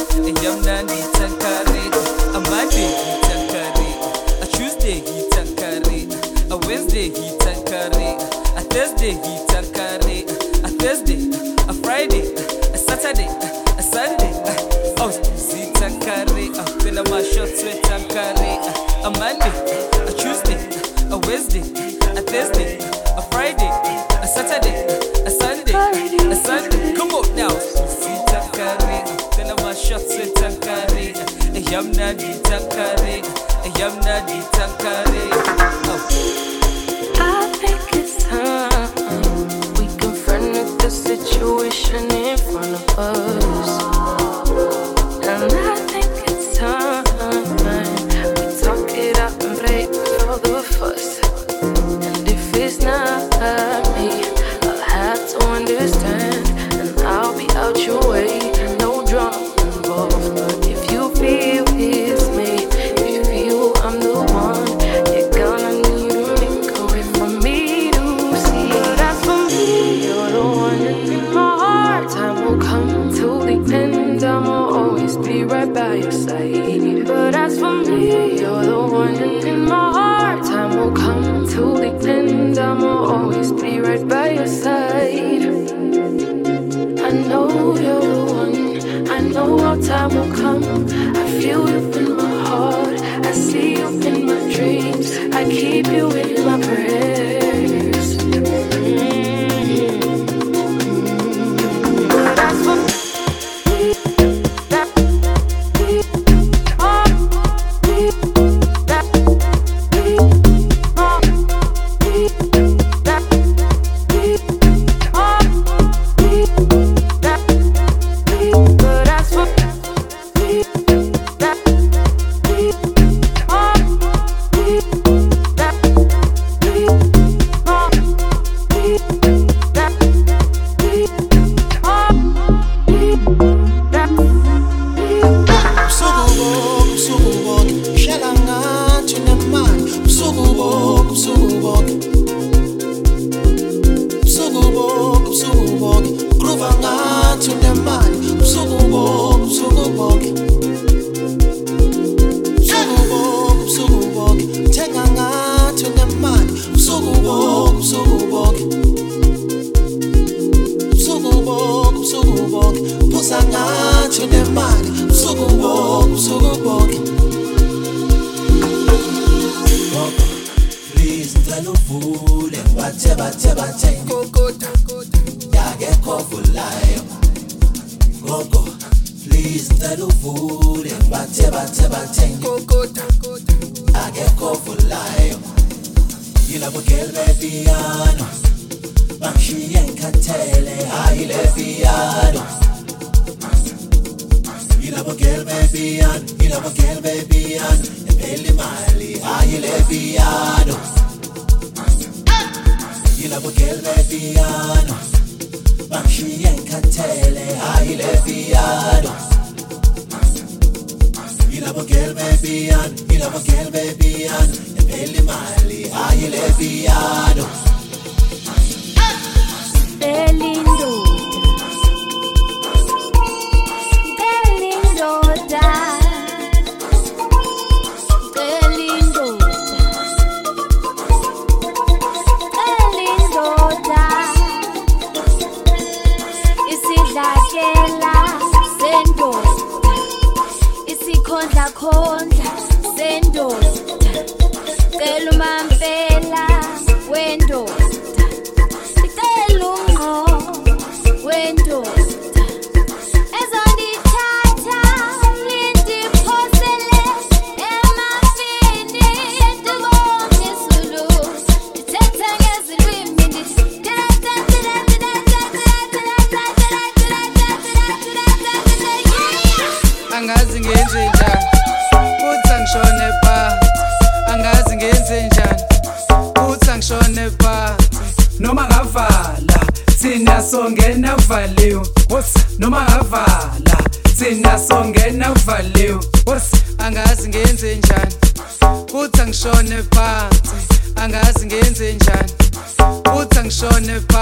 Yamnandi Tankare, a Monday he Tankare, a Tuesday he Tankare, a Wednesday he Tankare, a Thursday he Tankare, a Thursday, a Friday, a Saturday, a Sunday, oh see Tankare, a fill up my shots with Tankare, a Monday, a Tuesday, a Wednesday, a Thursday, a Friday, a Saturday, a Sunday, a Sunday. Come on now, see Tankare, fill up my shots with Tankare, a Yamna di Tankare, a Yamna di Tankare. I think it's time we confronted the situation in front of us. And I think it's time we talk it out and break all the fuss. And if it's not me, I'll have to understand, and I'll be out your way. No drama involved, but if you feel it's me, if you feel I'm the one, you're gonna need to make a way for me to see. But as for me, you're the one in my heart. Time will come till the end, I'ma always be right by your side. But as for me, you're the one in my heart. Time will come till the end, I'ma always be right by your side. I know you're the one, I know our time will come. I feel you in my heart, I see you in my dreams, I keep you in my prayers. But as for me,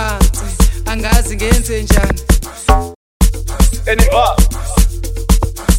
Anyway,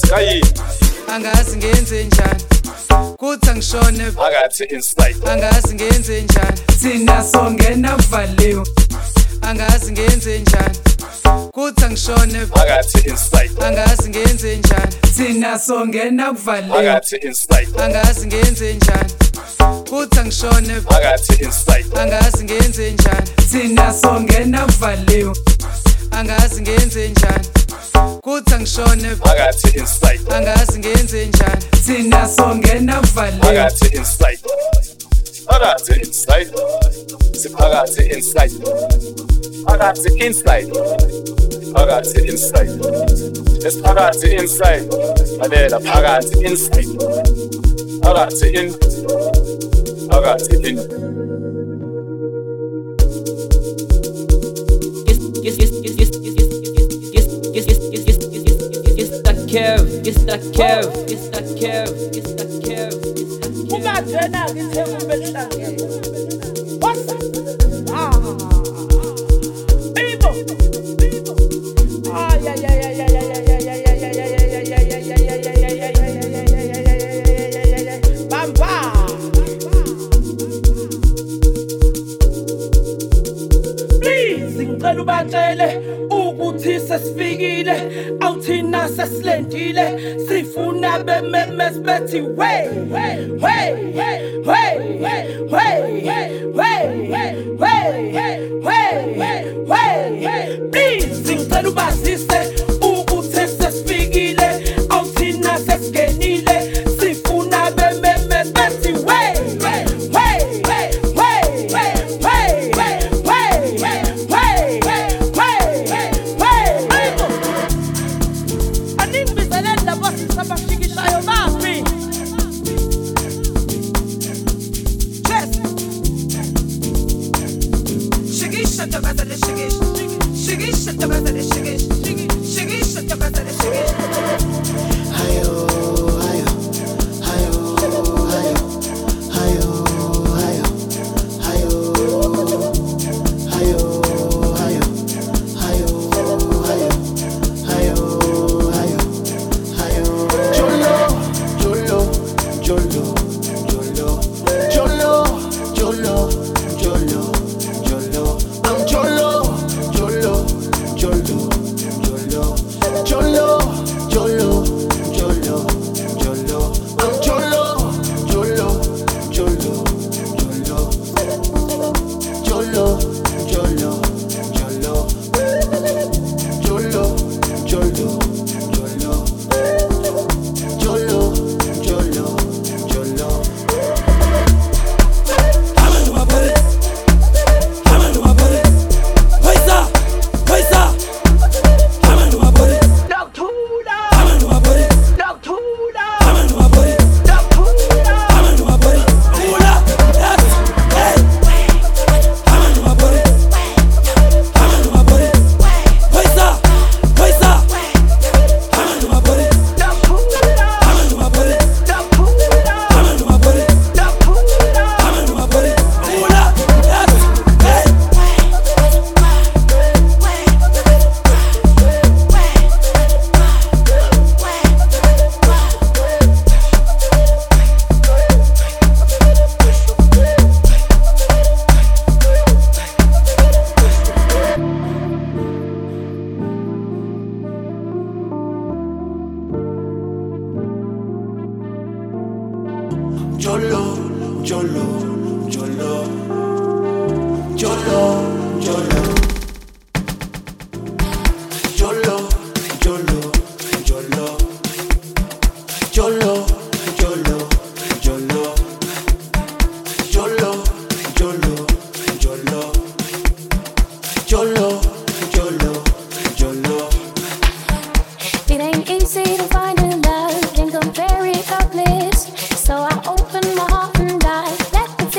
angazi ngenze njani kuthi angishone phakathi inside angazi ngenze njani thina songena kuvaliwe angazi ngenze njani kuthi angishone phakathi inside angazi ngenze njani thina songena kuvaliwe phakathi inside angazi ngenze njani kuthi angishone phakathi inside angazi ngenze njani thina songena kuvaliwe angazi ngenze njani kuthi angishone phakathi inside angazi ngenze njani thina songena kuvaliwe phakathi inside phakathi inside siphakathi inside phakathi inside phakathi inside esiphakathi inside lalela phakathi inside phakathi in phakathi in It's the curve. Ungajena ngithe ubehlangene. What's Bibo. Ay ay ay ay ay ay. Bamba. Please ngicela ubatshele ukuthi sesifikile awuthina sesilendile sifuna bememes bethi hey please ngicela ubazise ukuthi sesifikile awuthina sesingenile sifuna bememes bethi Compare it up, bliss. So I open my heart and I let the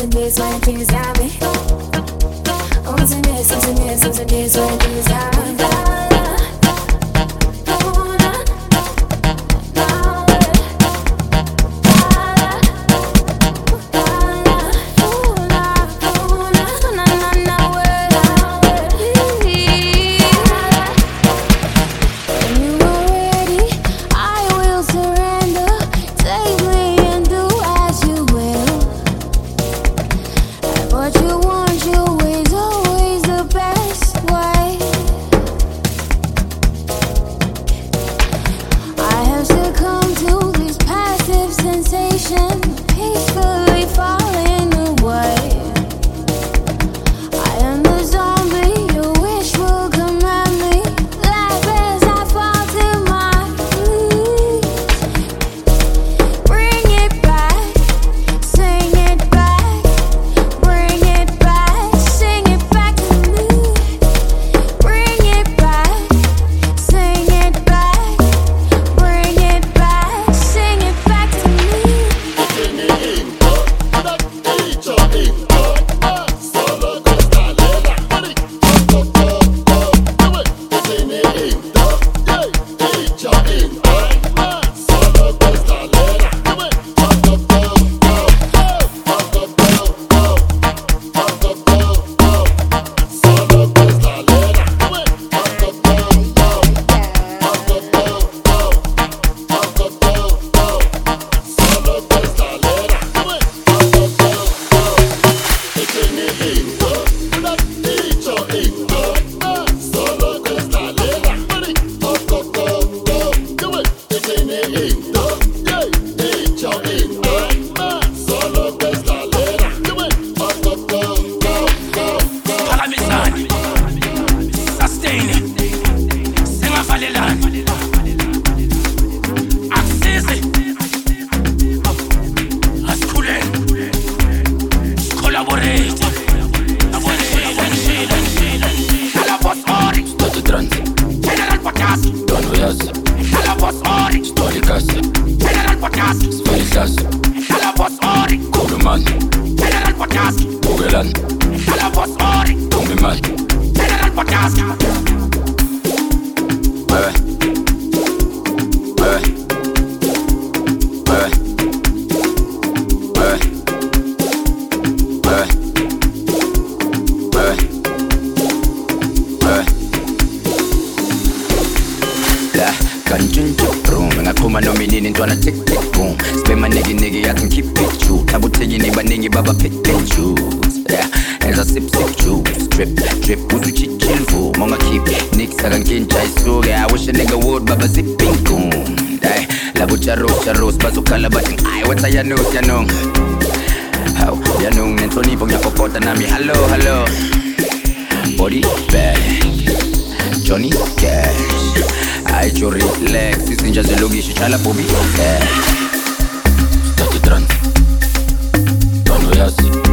days when things got me. Once and days when things got me. Hello, body bag, Johnny Cash, I to relax, this ninja zelogi shichala bobi, start to trance, don't know